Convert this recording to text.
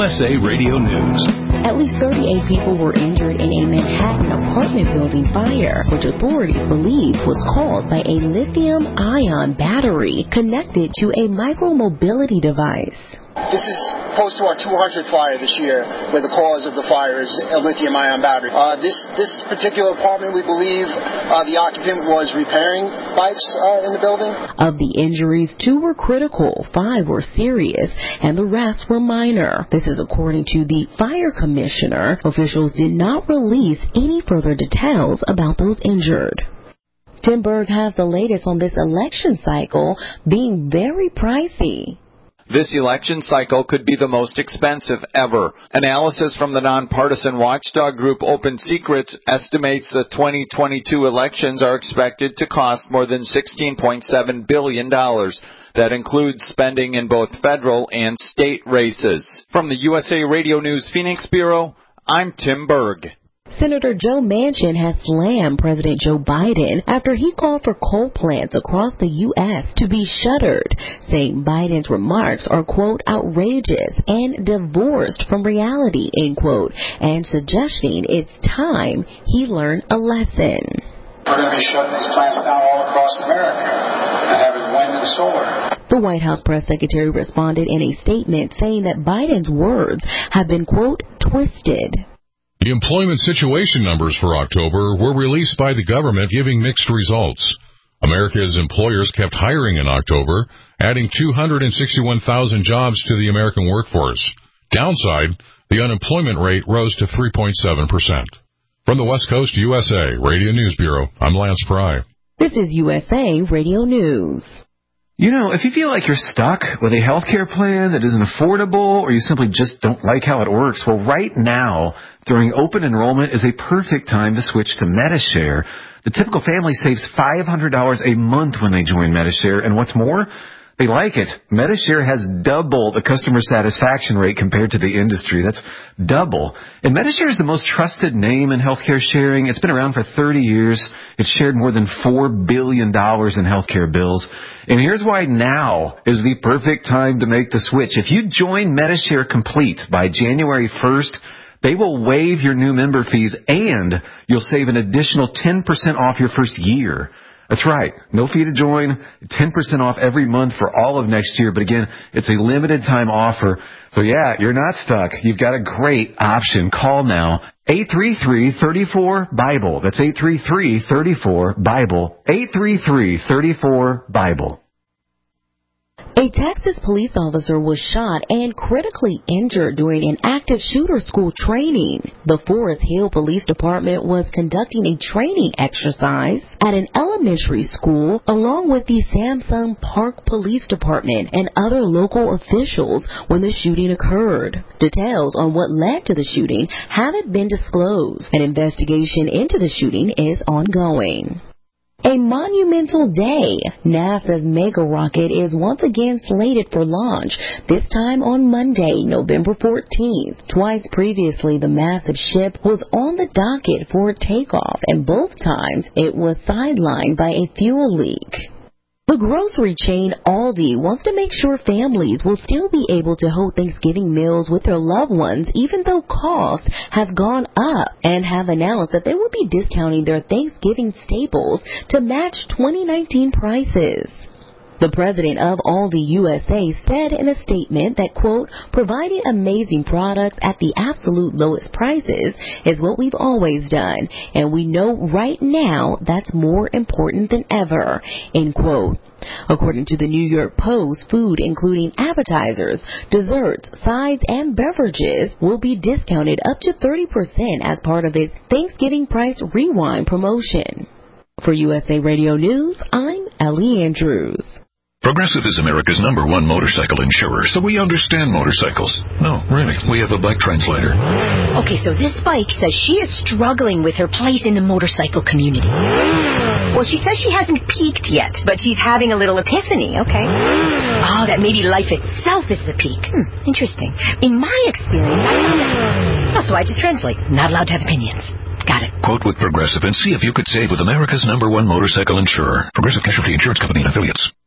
USA Radio News. At least 38 people were injured in a Manhattan apartment building fire, which authorities believe was caused by a lithium-ion battery connected to a micromobility device. This is close to our 200th fire this year, where the cause of the fire is a lithium-ion battery. This particular apartment, we believe the occupant was repairing bikes in the building. Of the injuries, 2 were critical, 5 were serious, and the rest were minor. This is according to the fire commissioner. Officials did not release any further details about those injured. Tim Berg has the latest on this election cycle being very pricey. This election cycle could be the most expensive ever. Analysis from the nonpartisan watchdog group Open Secrets estimates the 2022 elections are expected to cost more than $16.7 billion. That includes spending in both federal and state races. From the USA Radio News Phoenix Bureau, I'm Tim Berg. Senator Joe Manchin has slammed President Joe Biden after he called for coal plants across the U.S. to be shuttered, saying Biden's remarks are, quote, outrageous and divorced from reality, end quote, and suggesting it's time he learned a lesson. We're going to be shutting these plants down all across America and having wind and solar. The White House press secretary responded in a statement saying that Biden's words have been, quote, twisted. The employment situation numbers for October were released by the government, giving mixed results. America's employers kept hiring in October, adding 261,000 jobs to the American workforce. Downside, the unemployment rate rose to 3.7%. From the West Coast USA Radio News Bureau, I'm Lance Pry. This is USA Radio News. You know, if you feel like you're stuck with a health care plan that isn't affordable or you simply just don't like how it works, well, right now, during open enrollment is a perfect time to switch to Medi-Share. The typical family saves $500 a month when they join Medi-Share, and what's more, they like it. Medi-Share has double the customer satisfaction rate compared to the industry. That's double. And Medi-Share is the most trusted name in healthcare sharing. It's been around for 30 years. It's shared more than $4 billion in healthcare bills. And here's why now is the perfect time to make the switch. If you join Medi-Share Complete by January 1st, they will waive your new member fees and you'll save an additional 10% off your first year. That's right. No fee to join, 10% off every month for all of next year. But again, it's a limited time offer. So yeah, you're not stuck. You've got a great option. Call now. 833-34-BIBLE. That's 833-34-BIBLE. 833-34-BIBLE. A Texas police officer was shot and critically injured during an active shooter school training. The Forest Hill Police Department was conducting a training exercise at an elementary school along with the Samsung Park Police Department and other local officials when the shooting occurred. Details on what led to the shooting haven't been disclosed. An investigation into the shooting is ongoing. A monumental day. NASA's mega rocket is once again slated for launch, this time on Monday, November 14th. Twice previously, the massive ship was on the docket for takeoff, and both times it was sidelined by a fuel leak. The grocery chain Aldi wants to make sure families will still be able to hold Thanksgiving meals with their loved ones even though costs have gone up, and have announced that they will be discounting their Thanksgiving staples to match 2019 prices. The president of Aldi USA said in a statement that, quote, providing amazing products at the absolute lowest prices is what we've always done, and we know right now that's more important than ever, end quote. According to the New York Post, food including appetizers, desserts, sides, and beverages will be discounted up to 30% as part of its Thanksgiving Price Rewind promotion. For USA Radio News, I'm Ellie Andrews. Progressive is America's #1 motorcycle insurer, so we understand motorcycles. No, really, we have a bike translator. Okay, so this bike says she is struggling with her place in the motorcycle community. Well, she says she hasn't peaked yet, but she's having a little epiphany, okay? Oh, that maybe life itself is the peak. Interesting. In my experience, I found that... Oh, so I just translate. Not allowed to have opinions. Got it. Quote with Progressive and see if you could save with America's #1 motorcycle insurer. Progressive Casualty Insurance Company and Affiliates.